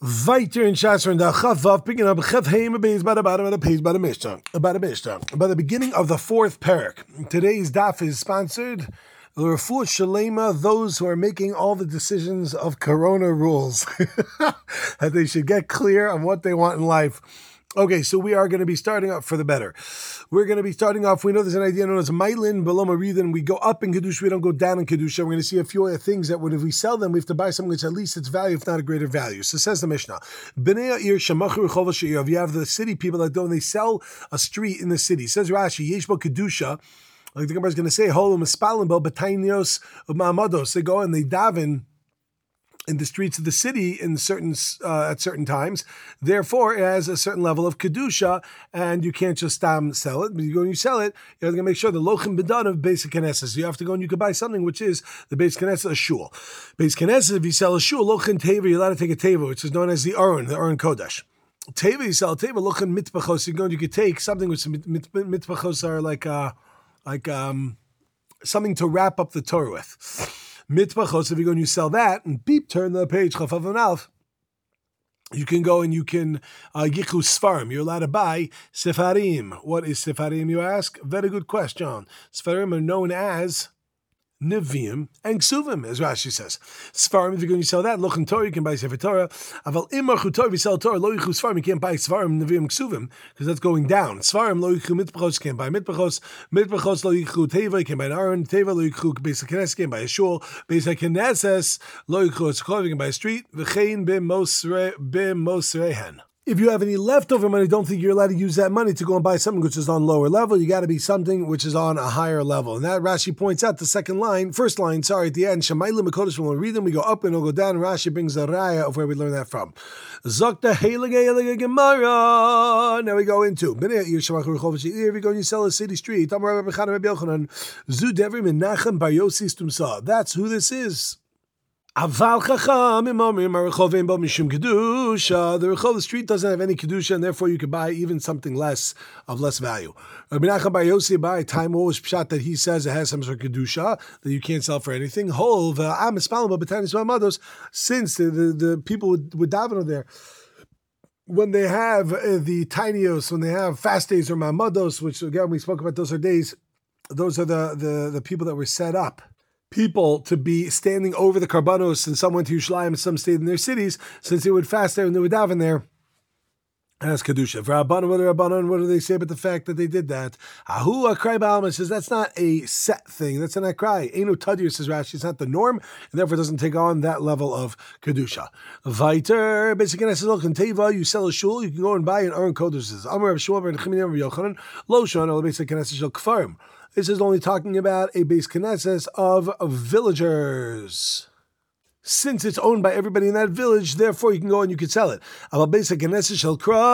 Weiter in Shasar and Chavav, picking up Chavheim Beis by the bottom of the page by the Mishnah. By the beginning of the fourth parak. Today's daf is sponsored L'Refuah Shalema, those who are making all the decisions of Corona rules. That they should get clear on what they want in life. Okay, so we are going to be starting up for the better. We're going to be starting off, we know there's an idea known as Mailin, Below Maridin. We go up in Kedusha, we don't go down in Kedusha. We're going to see a few other things that if we sell them, we have to buy something which at least its value, if not a greater value. So says the Mishnah, B'nei Ir Shemachu Rechov She'ir. You have the city people that don't, they sell a street in the city. Says Rashi, Yeshbo Kedusha, like the Gemara is going to say, Holom Espalim Bo B'tainios of Ma'amados. They go and they daven in the streets of the city in certain at certain times. Therefore, it has a certain level of kedusha, and you can't just sell it. But you go and you sell it, you have to make sure the lochem bedan of basic knesses. You have to go and you can buy something which is the basic knesses, a shul. Basic knesses, if you sell a shul, lochem teva, you're allowed to take a teva, which is known as the Aron Kodesh. Teva, you sell a teva, lochem mitpachos. You go and you could take something which mitpachos are like something to wrap up the Torah with. Mitpachos, if you go and you sell that, and turn the page, Chafav and Alf, you can go and you can yichu Sfarim. You're allowed to buy Sefarim. What is Sefarim, you ask? Very good question. Sefarim are known as Nevi'im and Ksuvim, as Rashi says. Sfarim, if you're going to sell that, Lochem Torah, you can buy Sefer Torah. Aval Imar Chutor, if you sell Torah, Lo Yichu Sfarim, you can't buy Sfarim, Nevi'im, Ksuvim, because that's going down. Sfarim, Lo Yichu Mitpachos, you can't buy Mitpachos. Mitpachos, Lo Yichu Teva, you can buy an Aron. Teva, Lo Yichu Beis HaKnesses, you can buy a shul. Beis HaKnesses, Lo Yichu Etzchov, you can buy a street. V'chein b'mosrehen. If you have any leftover money, don't think you're allowed to use that money to go and buy something which is on lower level. You got to be something which is on a higher level. And that Rashi points out the first line, at the end, Shemaylim HaKodesh, when we read them, we go up and we'll go down. And Rashi brings the raya of where we learn that from. Zokta Heilige Gemara. Now we go into, if you go and you sell a city street, that's who this is. Aval Chacham Kedusha. The Rechov, the street doesn't have any Kedusha, and therefore you could buy even something less value. Rabbi Nachman Bar Yossi by time always pshat that he says it has some sort of Kedusha that you can't sell for anything. Since the people would daven there, when they have the tinios, when they have fast days or mamados, which again we spoke about, those are days, those are the people that were set up. People to be standing over the karbanos, and some went to Yerushalayim and some stayed in their cities, since they would fast there and they would daven there. That's Kedusha. For Rabbanon, what do they say about the fact that they did that? Ahu Akrai Ba'alma says that's not a set thing. That's an Akrai. Einu Tadir, says Rashi, it's not the norm, and therefore it doesn't take on that level of Kedusha. Viter, basically, I says, look, in Teva, you sell a shul, you can go and buy an Aron Kodesh. Says, Amar Rav Shmuel ben Chimini Rav Yochanan, Lo Shon, or basically, Knesset Shel Kfarim. This is only talking about a base Knesset of villagers. Since it's owned by everybody in that village, therefore you can go and you can sell it. But big cities,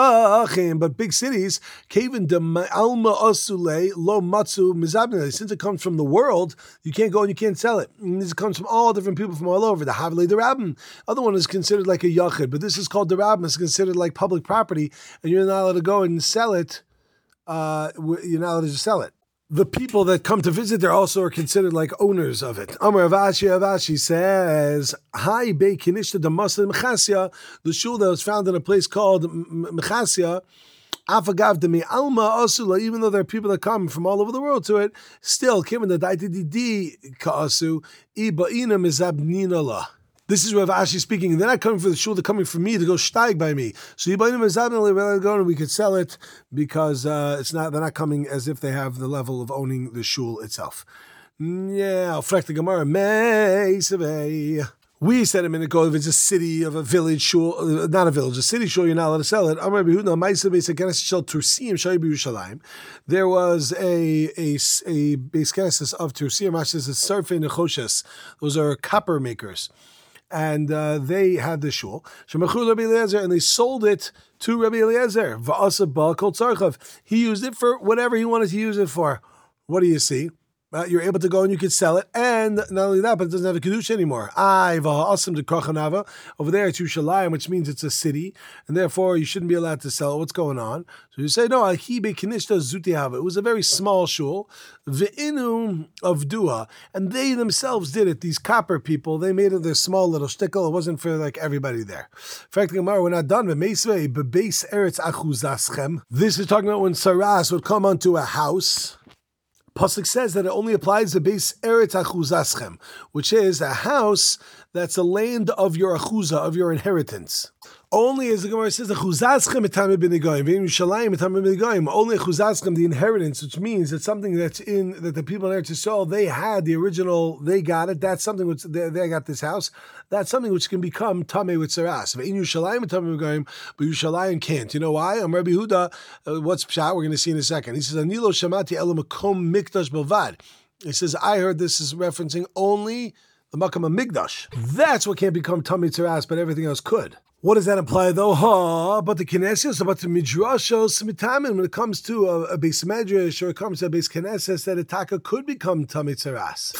since it comes from the world, you can't go and you can't sell it. And this comes from all different people from all over. The Havli, the Rabbin. Other one is considered like a yachid, but this is called the Rabbin. It's considered like public property, and you're not allowed to go and sell it. You're not allowed to sell it. The people that come to visit there also are considered like owners of it. Amar Avashi says, Hi Bei Kinishta Damasla Mechasya, the shul that was found in a place called Mechasya, Afagav Demi Alma Asula, even though there are people that come from all over the world to it, still, given the Daitidi Kaasu, Ibaina Mizabnina La. This is Rav Ashi speaking. They're not coming for the shul; they're coming for me to go steig by me. So we could sell it because it's not. They're not coming as if they have the level of owning the shul itself. Yeah, the Gemara. We said a minute ago, if it's a city of a village shul, not a village, a city shul, you're not allowed to sell it. There was a base Knesset of Tursim. Rashi says it's Sarfei Nechoshes. Those are copper makers. And they had the shul, and they sold it to Rabbi Eliezer. He used it for whatever he wanted to use it for. What do you see? You're able to go and you can sell it, and not only that, but it doesn't have a kedusha anymore. Over there it's Yerushalayim, which means it's a city, and therefore you shouldn't be allowed to sell it. What's going on? So you say, no, it was a very small shul, ve'inu of dua, and they themselves did it. These copper people, they made it their small little shtickle. It wasn't for like everybody there. In fact, we're not done. This is talking about when Saras would come onto a house. Pasuk says that it only applies to base eretz achuzaschem, which is a house that's a land of your achuza, of your inheritance. Only, as the Gemara says, the chuzaschem etam b'negoyim, v'Yerushalayim etam b'negoyim. Only chuzaschem, the inheritance, which means that something that the people in Eretz Yisrael, they had the original, they got it. That's something which they got this house. That's something which can become tamei with saras. V'Yerushalayim etam b'negoyim, but Yerushalayim can't. You know why? Rabbi Yehuda, what's pshat? We're going to see in a second. He says, "Anilo shamati ela makom mikdash belvad." He says, I heard this is referencing only the makam of mikdash. That's what can't become tamei tzaras, but everything else could. What does that imply, though? But the Knesset, but the Midrashos, Mitamin, when it comes to a base Medrash or it comes to a base Knesset, that a taka could become Tamei Tzaras.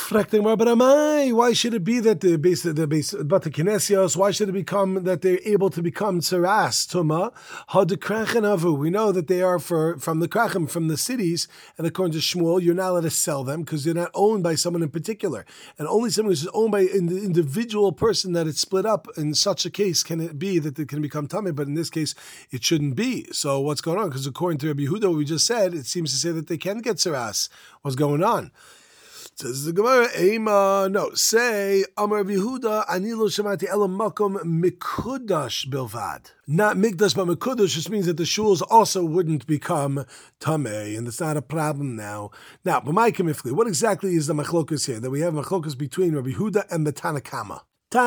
Why should it be that the base, but the Knesset, why should it become that they're able to become Tzaras? Tuma, Hadekrachen Avu. We know that they are from the Krachim, from the cities, and according to Shmuel, you're not allowed to sell them because they're not owned by someone in particular. And only someone who's owned by an individual person that it's split up. In such a case, can it be that it can become tummy, but in this case, it shouldn't be. So what's going on? Because according to Rabbi Yehuda, what we just said, it seems to say that they can get saras. What's going on? Says the Gemara, no, say, Amar Rabbi Yehuda, Ani lo shamati elam makom mikudash bilvad. Not mikdash, but mikudash, just means that the shuls also wouldn't become tamei, and it's not a problem now. Now, what exactly is the machlokas here? That we have machlokas between Rabbi Yehuda and the Tanakama.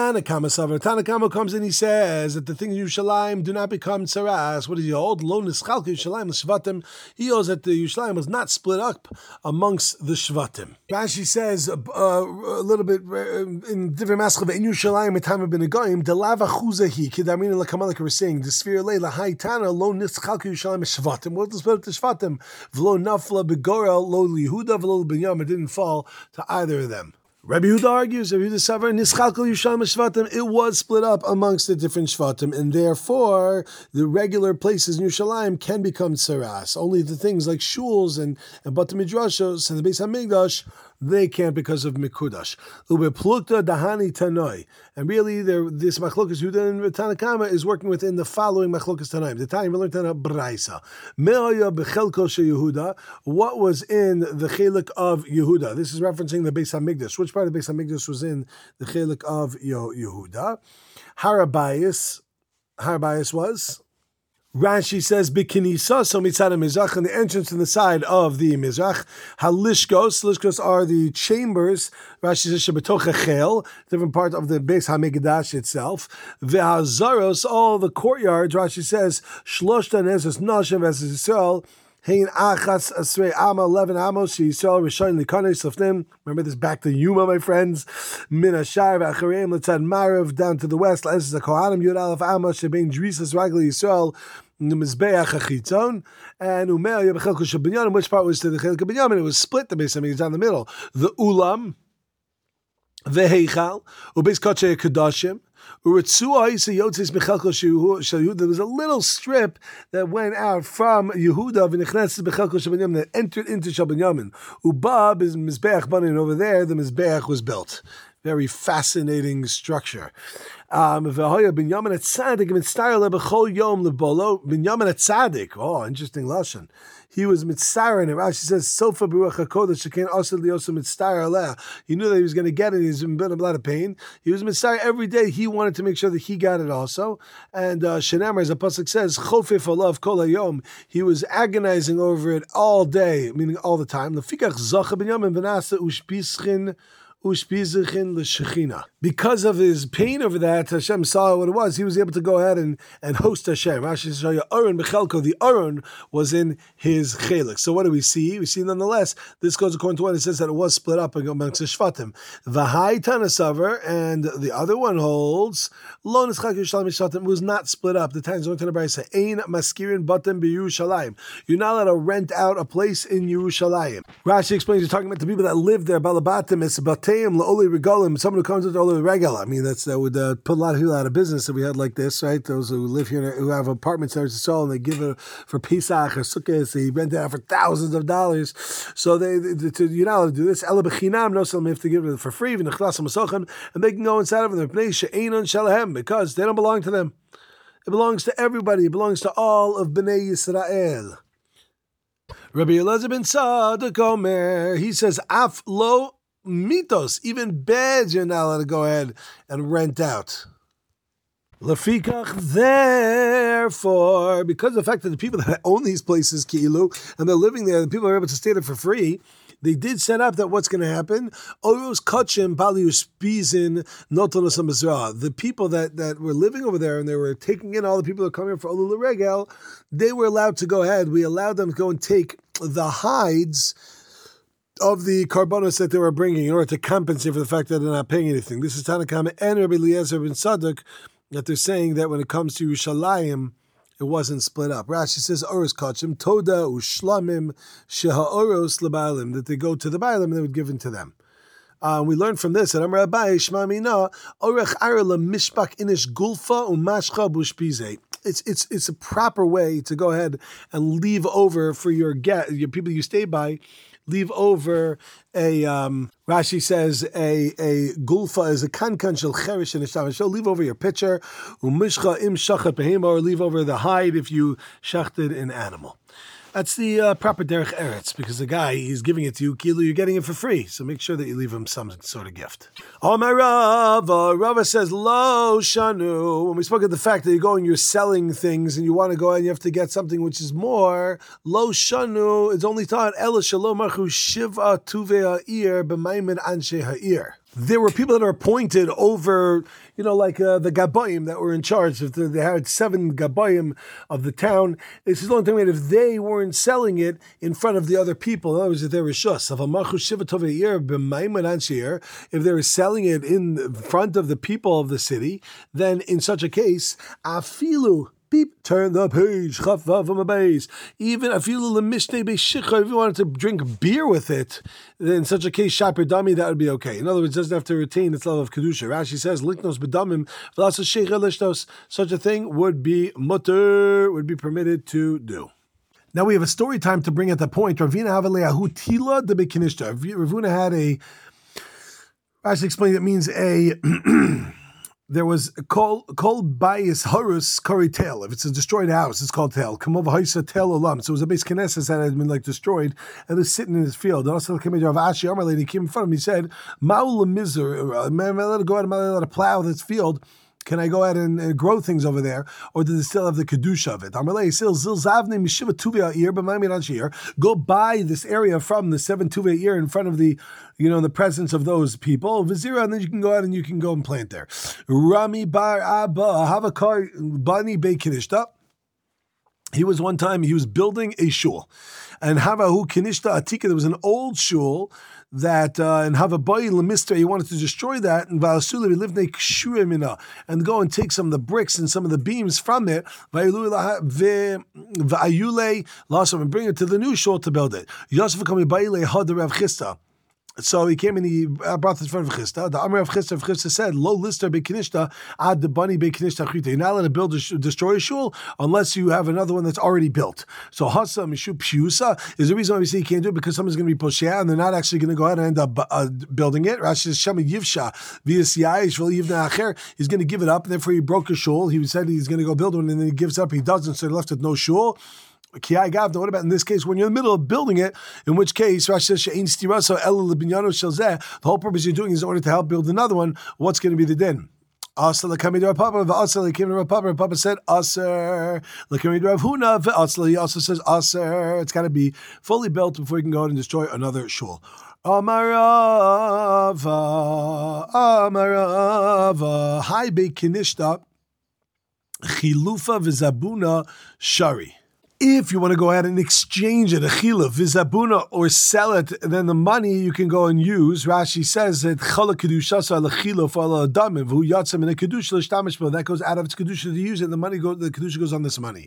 Tanakama comes in, he says that the things in Yerushalayim do not become tzaras. What does he hold? Lo nischalke Yerushalayim l'shvatim. He holds that the Yerushalayim was not split up amongst the shvatim. Rashi says a little bit in different maschal in Yerushalayim etam b'negoyim delava chuzahi kidamin l'kamalak we're saying the sphere leila haitana lo nischalke Yerushalayim shvatim. What does split up the shvatim? V'lo nafla begorel lo lihuda v'lo binyam. It didn't fall to either of them. Rabbi Yehuda argues, Rabbi Yehuda Savar, Nischalkel Yerushalayim Shvatim, it was split up amongst the different Shvatim, and therefore the regular places in Yerushalayim can become tzaras. Only the things like shuls and Bata Midrashos and the Beis HaMikdash, they can't because of Mikudash. Ubeplukta Dahani Tanoi. And really, this Machlokas Yehuda and Tanakama is working within the following Machlokas Tanaim. The time we learned Tana Braisa. Me'aya Bechelko Yehuda. What was in the Chelik of Yehuda? This is referencing the Beis HaMikdash. Which part of the Beis HaMikdash was in the Chelik of Yehuda? Harabayas was... Rashi says, "B'kinisa, so mitzad mizrach, and the entrance to the side of the mizrach. Lishkos are the chambers. Rashi says shebetoch echel, different part of the Beis HaMikdash itself. Ve'hazaros, all the courtyards. Rashi says shloshta nezos nashim v'ezes Yisrael." Hein achas asrei ama 11 amos Yisrael rishayin likanes lefnim. Remember this back to Yuma, my friends. Min hashar v'achareim letzad marav down to the west. La'ezes hakohanim yud aleph amos shebein drisas ragli Yisrael the mizbeach hachitzon and umel yabechelko shebinyanim. Which part was to the chelko binyamin? It was split. The Beis HaMikdash down the middle. The ulam, the heichal, ubeis kachei kadashim. There was a little strip that went out from Yehuda that entered into Shel Binyamin. Ubab is Mizbeach Banin over there. The Mizbeach was built. Very fascinating structure. Binyamin Tzaddik. Oh, interesting lashon. He was mitzar in it. Rashi says, "Sofa b'ruach hakodesh shekain asad liyosu mitzar aleh." He knew that he was going to get it. He's been in a lot of pain. He was mitzar every day. He wanted to make sure that he got it also. And Shenamar, as the pasuk says, "Chofef alav kol hayom." He was agonizing over it all day, meaning all the time. Lefikach zacha Binyamin v'nasa ushpischin ushpizichin l'shechina. Because of his pain over that, Hashem saw what it was. He was able to go ahead and host Hashem. Rashi says, Aron b'chelko, the Aron was in his chelik. So what do we see? We see nonetheless, this goes according to what it says that it was split up amongst the Shvatim. V'hai Tanasavar, and the other one holds, Lo nischak Yerushalayim Shvatim, was not split up. The Tans learned in the Brayso, Ein maskirin batim b'Yerushalayim. You're not allowed to rent out a place in Yerushalayim. Rashi explains, you're talking about the people that live there, Balabatim, it's Bateim, La'oli Regalim, someone who comes into Oli Regal. I mean, that would put a lot of people out of business if we had like this, right? Those who live here, who have apartments there to sell, and they give it for Pesach or Sukkot, they rent it out for thousands of dollars. So you're not allowed to do this. Ela b'chinam, no, some have to give it for free, and they can go inside of them because they don't belong to them. It belongs to everybody. It belongs to all of Bnei Yisrael. Rabbi Elazar ben Tzadok Omer, he says, Af lo mitos, even beds you're not allowed to go ahead and rent out. Lefikach, therefore, because of the fact that the people that own these places, Ki'ilu, and they're living there, the people are able to stay there for free, they did set up that what's going to happen. Oros kachim palius pizin notonos hamizrah. The people that were living over there and they were taking in all the people that are coming for Olul Regel, they were allowed to go ahead. We allowed them to go and take the hides of the karbonos that they were bringing in order to compensate for the fact that they're not paying anything. This is Tanakama and Rabbi Eliezer ben Tzadok that they're saying that when it comes to Yerushalayim, it wasn't split up. Rashi says, Oros kachim, toda ushlamim, sheha-oros lebalim, that they go to the Baalim and they would give in to them. We learned from this that Amar Abaye Shma Mina Orech Ara LaMishpak Inish Gulfa Umashcha Bushpize. It's a proper way to go ahead and leave over for your people you stay by. Leave over a Rashi says a gulfa is a kankan shel cherish and a so leave over your pitcher umishcha im shachat behema, or leave over the hide if you shachted an animal. That's the proper derech eretz, because the guy, he's giving it to you, Kilu, you're getting it for free. So make sure that you leave him some sort of gift. Oh, my Rava says, Lo Shanu. When we spoke of the fact that you're going, you're selling things, and you want to go and you have to get something which is more, Lo Shanu, it's only taught, Ela Shalom Marchu Shiva Tuve Ha'ir B'maimin Anshe Ha'ir. There were people that are appointed over, like the Gabayim that were in charge. They had 7 Gabayim of the town. This is the only thing that if they weren't selling it in front of the other people, in other words, if they were shus, if they were selling it in front of the people of the city, then in such a case, afilu, beep, turn the page. Even if you wanted to drink beer with it, then in such a case, shaper dami, that would be okay. In other words, it doesn't have to retain its level of kedusha. Rashi says, liknos bedamim, such a thing would be mutter, would be permitted to do. Now we have a story time to bring at the point. Ravina Havaleahu Tila de Bekinishta. Ravuna had Rashi explained it means a there was kol bayis harus kari tail. If it's a destroyed house, it's called tail. Kamov haisa tail olam. So it was a base knesses that had been destroyed and was sitting in his field. And also came Rav Ashi Amar lady came in front of him. He said, "Maul mizer, man, let it go out. Let it plow this field. Can I go ahead and grow things over there, or does it still have the kedusha of it?" Go buy this area from the 7 Tuvei Year in front of the, in the presence of those people, Vizira, and then you can go out and you can go and plant there. Rami bar Abba Havakar Bani Beikinishta. He was building a shul, and Havahu Kinishta Atika. There was an old shul that in Havabai Lemister, he wanted to destroy that, and Valasula we lived and go and take some of the bricks and some of the beams from it, and bring it to the new shul to build it. Yosef coming by Rav Chisda. So he came and he brought this in front of Chisda. The Amr of Chisda said, "Lo lister bekinishta ad the bunny bekinishta chita." You're not allowed to destroy a shul unless you have another one that's already built. So Hasa Mishu Piusa is the reason why we say you can't do it, because someone's going to be poshea and they're not actually going to go ahead and end up building it. Rashi says Shema Yivsha v'Yisiyai Shvil Yivna Acher. He's going to give it up, and therefore he broke a shul. He said he's going to go build one, and then he gives up. He doesn't, so they're left with no shul. What about in this case when you're in the middle of building it? In which case, Rashi says, the whole purpose you're doing is in order to help build another one. What's going to be the din? Asa came to Rav Papa. Papa said Aser. Came to Rav Huna. He also says Aser. It's got to be fully built before you can go out and destroy another shul. Amarava, Hi Be Kinishta, Chilufa Vizabuna Shari. If you want to go ahead and exchange it, a chila, vizabuna, or sell it, then the money you can go and use. Rashi says that chala kedushasa la chila for la adamim who yatzam in a kedusha l'shtamish, that goes out of its kedusha to use it. The kedusha goes on this money.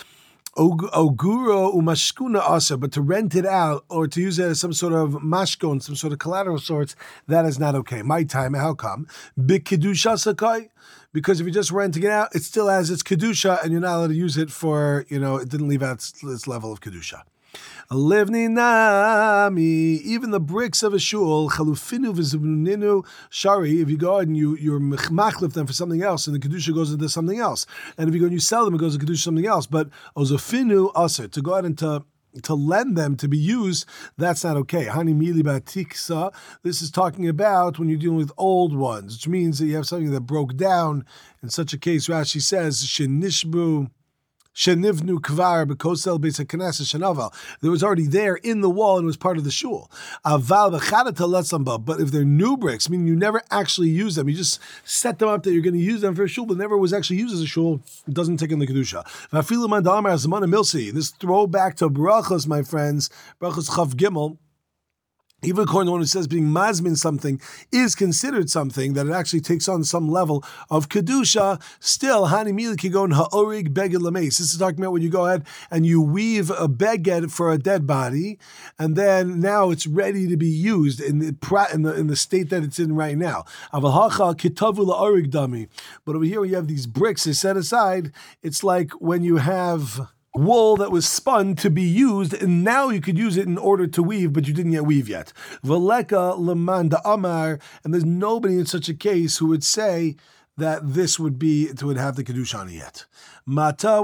Oguro umashkuna asa, but to rent it out or to use it as some sort of mashkon, some sort of collateral sorts, that is not okay. My time, how come? B'kedusha sakai. Because if you're just renting it out, it still has its kedusha, and you're not allowed to use it for, it didn't leave out its level of kedusha. Livni nami, even the bricks of a shul, chalufinu v'zubninu shari. If you go and you're machlif them for something else, and the kedusha goes into something else, and if you go and you sell them, it goes to kedusha something else. But ozofinu aser, to go out and to lend them to be used, that's not okay. Hani mili batiksa. This is talking about when you're dealing with old ones, which means that you have something that broke down. In such a case, Rashi says shenishbu. Shenivnu kvar bekosel beis haKnesses shenaval. It was already there in the wall and was part of the shul. Aval v'chadata letzamba. But if they're new bricks, meaning you never actually use them, you just set them up that you're going to use them for a shul, but never was actually used as a shul, it doesn't take in the kedusha. V'afilu man damar azman milsi. This throwback to brachos, my friends, brachos chav gimel. Even according to one who says being mazmin something is considered something that it actually takes on some level of kedusha, still hani mili kigon ha'orig beged lameis. This is talking about when you go ahead and you weave a beged for a dead body, and then now it's ready to be used in the state that it's in right now. Avalhacha kitavu la'orig dami. But over here, when you have these bricks is set aside, it's like when you have wool that was spun to be used, and now you could use it in order to weave, but you didn't yet weave yet. Veleka leman da amar, and there's nobody in such a case who would say that this would have the kedusha yet. Mata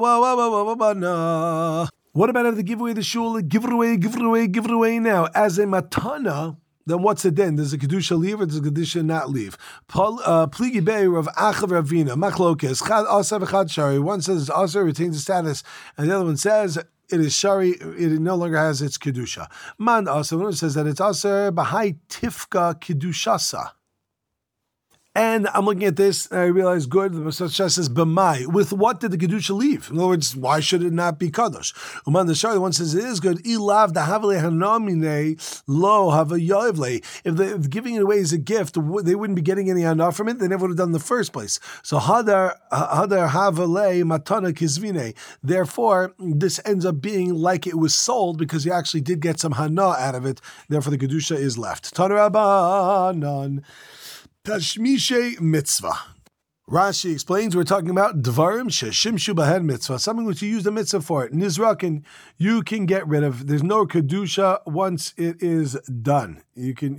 wa. What about if they give away the shul? Give it away now as a matana. Then what's it then? Does the kedusha leave or does the kedusha not leave? Pligi bei Rav Acha Ravina Machlokes Chad Aser v'Chad Shari. One says it's Aser, retains the status, and the other one says it is Shari, it no longer has its kedusha. Man Aser, one says that it's Aser b'hai tifka kedushasa. And I'm looking at this, and I realize, good, the Masach says, b'mai. With what did the Kedusha leave? In other words, why should it not be Kadosh? Uman the Shari, one says, it is good. Ilav dahavle hanamine lo havayovle. If giving it away is a gift, they wouldn't be getting any hana from it. They never would have done in the first place. So hadar havale matana kizvine. Therefore, this ends up being like it was sold because you actually did get some hana out of it. Therefore, the Kedusha is left. Tanarabanan. Tashmishe mitzvah. Rashi explains we're talking about dvarim sheshimshu bahed mitzvah, something which you use the mitzvah for. Nizrakin, you can get rid of. There's no kedusha once it is done. You can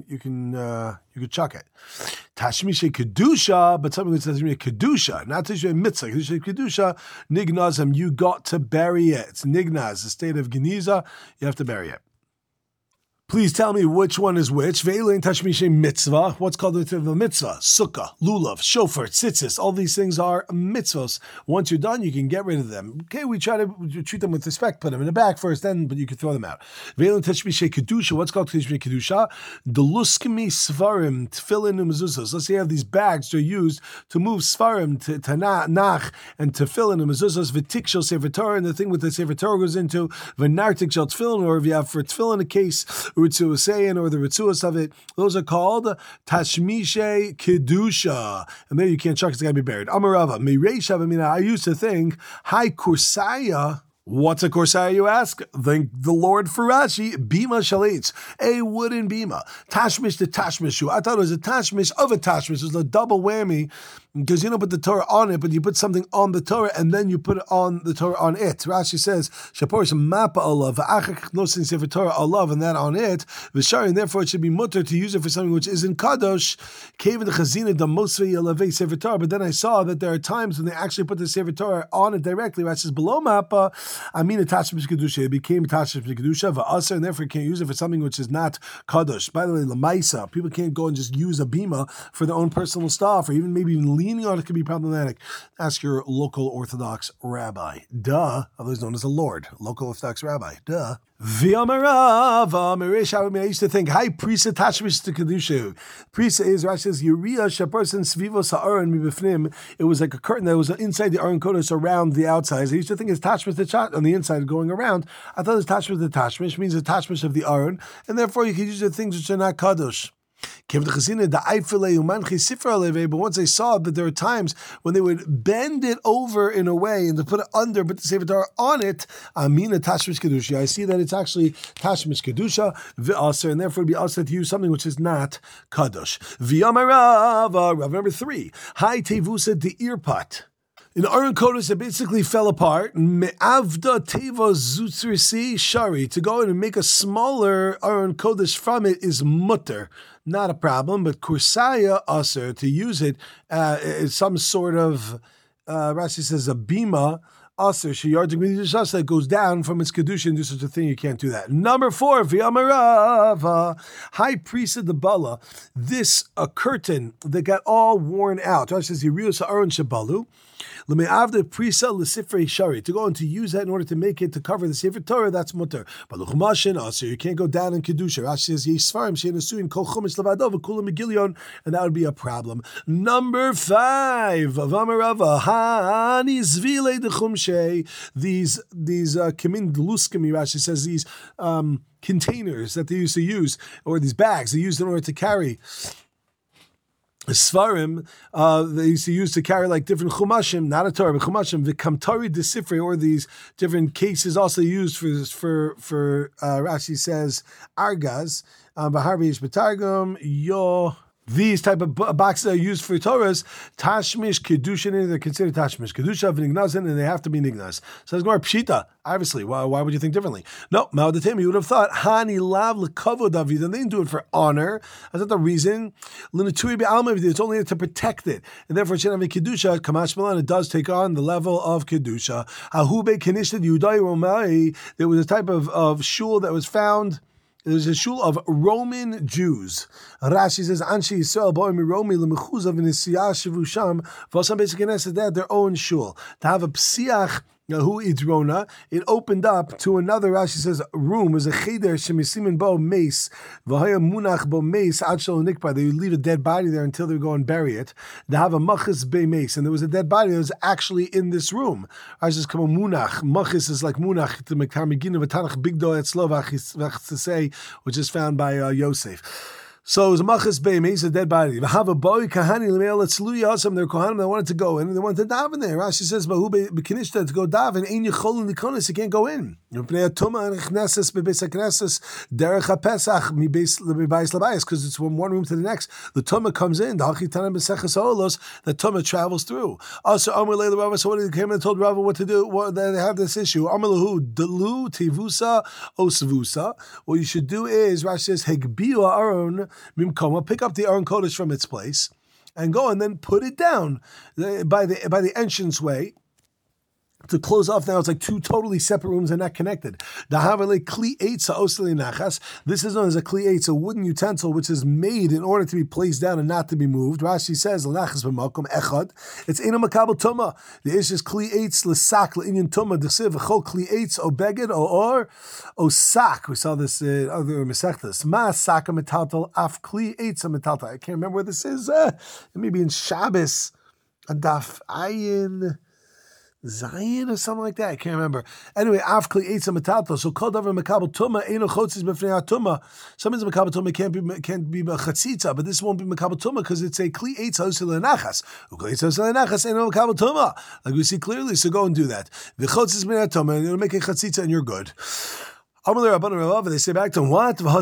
chuck it. Tashmishe kedusha, but something which says kedusha, not tashmishe mitzvah. Kedusha nignazim. You got to bury it. It's nignaz, the state of geniza. You have to bury it. Please tell me which one is which. Ve'elein tashmishe mitzvah. What's called the mitzvah? Sukkah, lulav, shofar, tzitzis. All these things are mitzvahs. Once you're done, you can get rid of them. Okay, we try to treat them with respect. Put them in the back first, but you can throw them out. Ve'elein tashmishe kedusha. What's called tashmishe kedusha? Deluskimi svarim, tefillin umezuzos. Let's say you have these bags that are used to move svarim, to nach, and tefillin umezuzos. V'tikshel sefer Torah, and the thing with the sefer Torah goes into v'nartik shel tefillin, or if you have for tefillin a case, Ritzuasein, or the Ritzuas of it, those are called Tashmishe Kedusha. And then you can't chuck, it's got to be buried. Amarava, Mireisha, I used to think, Hi Kursaya. What's a korsaya, you ask? Thank the Lord for Rashi. Bima shalitz, a wooden bima. Tashmish to tashmishu. I thought it was a tashmish of a tashmish. It was a double whammy because you don't put the Torah on it, but you put something on the Torah and then you put it on the Torah on it. Rashi says, Shaporish mapa olav, v'achak nosin sefer Torah olav, and that on it. V'shari, and therefore it should be mutter to use it for something which isn't kadosh. Kevin the chazina da mosvei yalavei sefer Torah. But then I saw that there are times when they actually put the sefer Torah on it directly. Rashi says below mapa. I mean, a tashmish kedusha. It became tashmish kedusha va'aser, and therefore you can't use it for something which is not kadosh. By the way, lamaisa, people can't go and just use a bima for their own personal stuff, or even maybe even leaning on it could be problematic, ask your local Orthodox rabbi. Duh, otherwise known as a lord, local Orthodox rabbi. Duh. I used to think, hi, Prisa Tashmish to Kedusha. Prisa is, Rashi says, Yuriya Shaperson Svivos Ha'aron Mibifnim. It was like a curtain that was inside the Aron Kodesh around the outside. So I used to think it's Tashmish the Chat on the inside going around. I thought it's Tashmish the Tashmish, means the Tashmish of the Aron, and therefore you can use the things which are not Kadosh. But once they saw that there are times when they would bend it over in a way and to put it under, but the Sefer Torah on it, Amina Tashmish Kedusha. I see that it's actually Tashmish Kedusha, V'aser, and therefore it would be aser to use something which is not Kadosh. V'yamarav, Rav number 3, Hai Tevusa de Irpat. In Aron Kodesh, it basically fell apart. Me'avda teva zutzrisi shari. To go in and make a smaller Aron Kodesh from it is mutter. Not a problem, but kursaya aser, to use it is some sort of, Rashi says, a bima, aser, sheyardik that goes down from its kedusha and do such a thing. You can't do that. Number 4, v'yamarava, high priest of the bala, this a curtain that got all worn out. Rashi says, yirius ha'aron shabalu, l'me'avda prisa l'sifrei shari, to go and to use that in order to make it to cover the Sefer Torah, that's mutter. But l'chumashin aser, you can't go down in kedusha. Rashi says yisfarim she'en asuin kol chumash levado v'kulam megilyon, and that would be a problem. Number 5, v'amarava hani zvile dechumshei, these kamin deluskami, Rashi says these containers that they used to use, or these bags they used in order to carry Svarim, they used to use to carry like different chumashim, not a Torah, but chumashim, v'kamtari desifrei, or these different cases also used for Rashi says argas, v'harvi ish b'targum yo. These type of boxes are used for Torahs, Tashmish Kedushin, they're considered Tashmish Kedusha v'nignazin, and they have to be nignaz. So it's more pshita. Obviously, why would you think differently? No, Ma'odatim, you would have thought Hani Lav L'Kavod David, and they didn't do it for honor. That's not the reason. L'Naturi Be'alma, it's only to protect it, and therefore Shenavim Kedusha Kamash Malan, it does take on the level of Kedusha. Ahube Kenishad Yudai Romai, there was a type of shul that was found. There's a shul of Roman Jews. Rashi says, Anshi Yisrael Bo'im Romi L'Mechuzav V'Nisiyah Shivusham. V'Osam Beis HaKnesset, they had their own shul. To have a psiach, who idrona, it opened up to another, Rashi says, room, was a cheder shemisimin bo mace, v'haya munach bo mace, ad shel nikbar. They would leave a dead body there until they would go and bury it. They have a machis be mace, and there was a dead body that was actually in this room. Rashi says, come on, munach. Machis is like munach, the mekarmigin of a tanach bigdo et slovach, to say, which is found by Yosef. So it was a machas beim, he's a dead body. Have a boy kahani l'meil etzlui asam. Their kohanim, they wanted to go in, and they wanted to daven there. Rashi says, "Bahu bekinishta, to go daven, ein yicholin likonis, you can't go in. Pnei atuma nechneses bebeis hakneses derech hapesach mibeis labayis, because it's from one room to the next. The tuma comes in. The hachitanim b'seches olos. The tuma travels through. Also, Amar leil Rava. So when he came and told Rava what to do, they have this issue. Amar lahu delu tivusa osvusa. What you should do is, Rashi says, hegbiu aron. Mimkoma, pick up the Aron Kodesh from its place and go and then put it down by the entranceway to close off. Now it's like two totally separate rooms and not connected. This is known as a kli eitz, a wooden utensil which is made in order to be placed down and not to be moved. Rashi says, it's ina makabel tuma. The ish is kli eitz l'sak l'inyan tuma. D'chsiv v'chol kli eitz o beged or sak. We saw this in other mesechtas. Ma saka metaltal af kli eitz metaltal. I can't remember where this is. Maybe in Shabbos, Adaf Ayin Zion or something like that. I can't remember. Anyway, Avkli Eitza Metalto. So called over Makabel Tuma, Eino Chotzis B'fnei Tuma. Sometimes Makabel Tuma can't be Chatzitza, but this won't be Makabel Tuma because it's a Kli Eitza Osel Nachas. Kli Eitza Osel Nachas Eino Makabel Tuma. Like we see clearly. So go and do that. V'chotzis B'fnei Tuma, and it'll make a Chatzitza, and you're good. They say back to him, what? But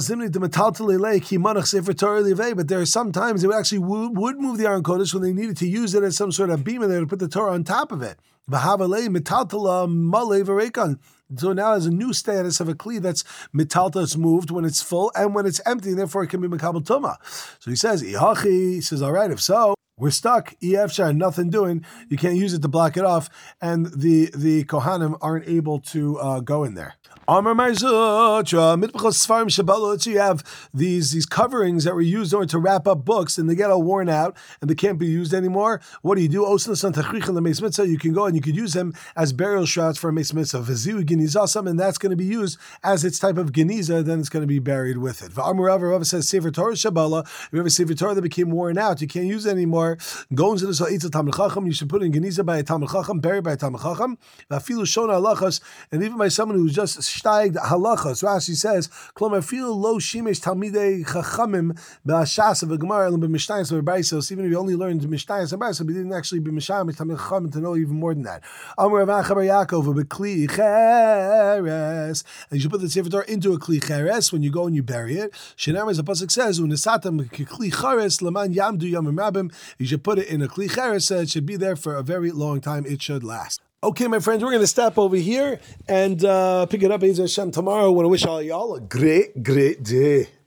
there are some times they would actually would move the Aron Kodesh when they needed to use it as some sort of beam, and they would put the Torah on top of it. So now has a new status of a kli that's metalta, it's moved when it's full and when it's empty, and therefore it can be mekabel tuma. So he says, all right, if so, we're stuck. EFSHAR, nothing doing. You can't use it to block it off, and the Kohanim aren't able to go in there. You have these coverings that were used in order to wrap up books, and they get all worn out and they can't be used anymore. What do? You can go and you could use them as burial shrouds for a meis mitzvah. And that's going to be used as its type of geniza. Then it's going to be buried with it. Rav says Sefer Torah Shabala. If you have a Sefer Torah that became worn out, you can't use it anymore. Go into the Talmid Chacham. You should put in geniza by a Talmid Chacham, buried by a Talmid Chacham. And even by someone who's just steiged halachas. Rashi says, "Klomar feel lo shimesh talmidei chachamim ba'ashas v'gemara and b'mishnayos v'braysos." Even if you only learned mishnayos and braysos, but you didn't actually be mishayim talmid chachamim to know even more than that. Amar Rav Acha bar Yaakov b'kli cheres, and you should put the Sefer Torah into a kli cheres when you go and you bury it. Shenamar, as the pasuk says, "Unesatam kli cheres laman yamdu yamim rabim." You should put it in a kli cheres. It should be there for a very long time. It should last. Okay, my friends, we're going to stop over here and pick it up Be'ez Hashem tomorrow. I want to wish all y'all a great day.